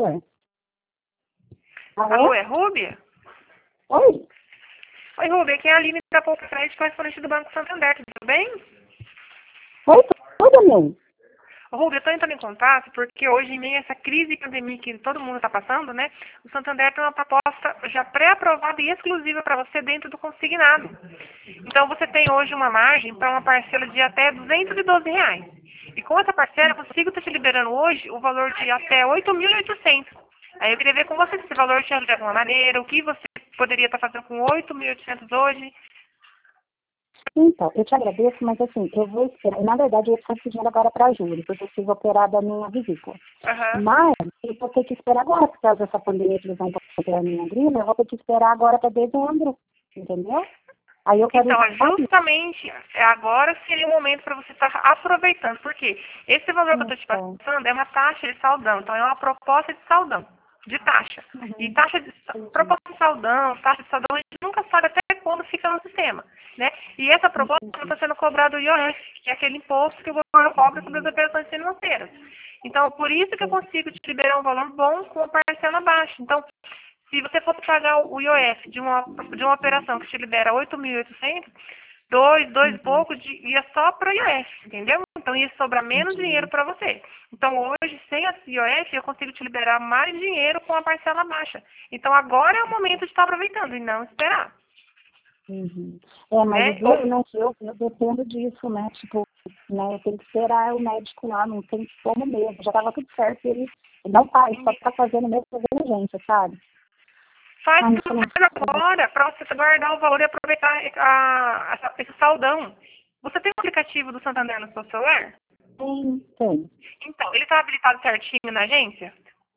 favor. Alô, é Rúbia? Oi? Oi, Rúbia, aqui é a Aline da Poupa Crédito, correspondente do Banco Santander, tudo bem? Oi, tudo bem? Rubio, eu estou entrando em contato porque hoje, em meio a essa crise e pandemia que todo mundo está passando, né? O Santander tem uma proposta já pré-aprovada e exclusiva para você dentro do consignado. Então, você tem hoje uma margem para uma parcela de até R$ 212. E com essa parcela, eu consigo estar te liberando hoje o valor de até 8.800. Aí eu queria ver com você se esse valor te ajuda de alguma maneira, o que você poderia estar fazendo com 8.800 hoje. Então, eu te agradeço, mas assim, eu vou esperar. Na verdade, eu ia precisar de dinheiro agora para julho, porque eu preciso operar da minha vesícula. Uhum. Mas eu vou ter que esperar agora, por causa dessa pandemia que eles vão operar a minha grila, eu vou ter que esperar agora para dezembro, entendeu? Aí eu quero... Então, justamente agora seria o momento para você estar aproveitando. Por quê? Esse valor que eu estou te passando é uma taxa de saldão. Então, é uma proposta de saldão, de taxa. E proposta de saldão, taxa de saldão, a gente nunca sabe até quando fica no sistema, né? E essa proposta está sendo cobrada do IOF, que é aquele imposto que o governo cobra sobre as operações financeiras. Então, por isso que eu consigo te liberar um valor bom com a parcela baixa. Então, se você for pagar o IOF de uma operação que te libera 8.800, dois e pouco ia só para o IOF, entendeu? Então ia sobrar menos dinheiro para você. Então hoje, sem a IOF, eu consigo te liberar mais dinheiro com a parcela baixa. Então agora é o momento de estar aproveitando e não esperar. É, mas né? eu dependo disso, né? Tipo, né, eu tenho que esperar o médico lá, não tem como mesmo. Já estava tudo certo, ele não faz, só está fazendo mesmo fazer urgência, sabe? Faz tudo agora para você guardar o valor e aproveitar esse saldão. Você tem o aplicativo do Santander no seu celular? Tem. Então, ele está habilitado certinho na agência?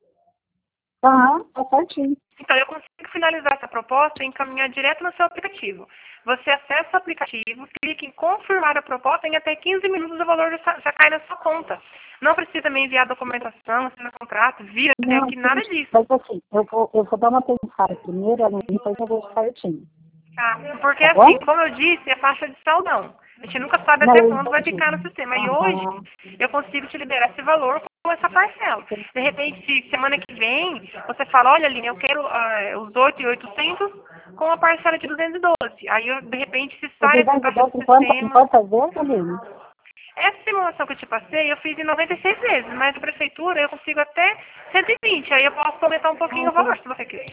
Tá certinho. Então, eu consigo finalizar essa proposta e encaminhar direto no seu aplicativo. Você acessa o aplicativo, clica em confirmar a proposta e em até 15 minutos o valor já cai na sua conta. Não precisa me enviar documentação, assinar contrato, via, que nada disso. Mas assim, eu vou dar uma pensada primeiro, depois eu vou certinho. Tá, porque tá assim, como eu disse, é faixa de saldão. A gente nunca sabe até quando vai ficar no sistema. E hoje eu consigo te liberar esse valor com essa parcela. De repente, se semana que vem você fala, olha, Aline, eu quero os 8.800 com a parcela de 212. Aí, de repente, se sai essa taxa do sistema... Pode fazer, Aline? Essa simulação que eu te passei, eu fiz em 96 vezes, mas a prefeitura eu consigo até 120. Aí eu posso aumentar um pouquinho o valor, se você quiser.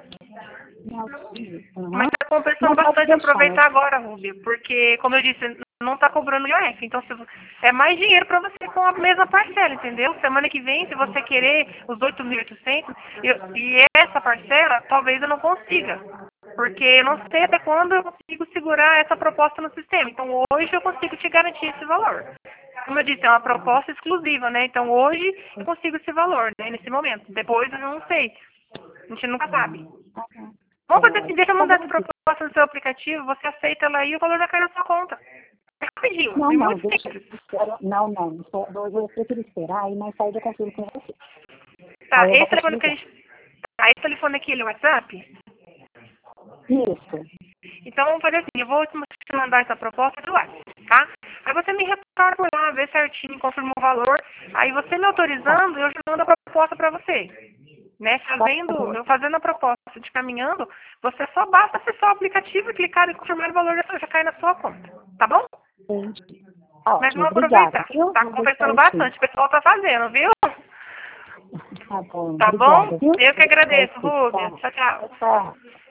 Mas está compensando bastante aproveitar agora, Rubia, porque, como eu disse, não está cobrando IOF. Então, é mais dinheiro para você com a mesma parcela, entendeu? Semana que vem, se você querer os 8.800, e essa parcela, talvez eu não consiga. Porque eu não sei até quando eu consigo segurar essa proposta no sistema. Então, hoje eu consigo te garantir esse valor. Como eu disse, é uma proposta exclusiva, né? Então, hoje eu consigo esse valor, né? Nesse momento. Depois eu não sei. A gente nunca sabe. Vamos fazer assim, deixa eu mandar essa proposta no seu aplicativo, você aceita ela aí e o valor já cai na sua conta. É rapidinho, eu prefiro esperar e mais tarde eu confirmo com você. Tá, esse telefone que a gente... esse telefone aqui, ele é o WhatsApp? Isso. Então vamos fazer assim, eu vou te mandar essa proposta do WhatsApp, tá? Aí você me retorna por lá, vê certinho, confirma o valor, aí você me autorizando, eu já mando a proposta pra você. Né, eu fazendo a proposta, te caminhando, você só basta acessar o aplicativo e clicar em confirmar o valor já cai na sua conta, tá bom? Entendi. Mas vamos aproveitar, tá compensando bastante, o pessoal tá fazendo, viu? Tá bom, tá bom? Eu que agradeço, Rúbia. Tchau, tchau.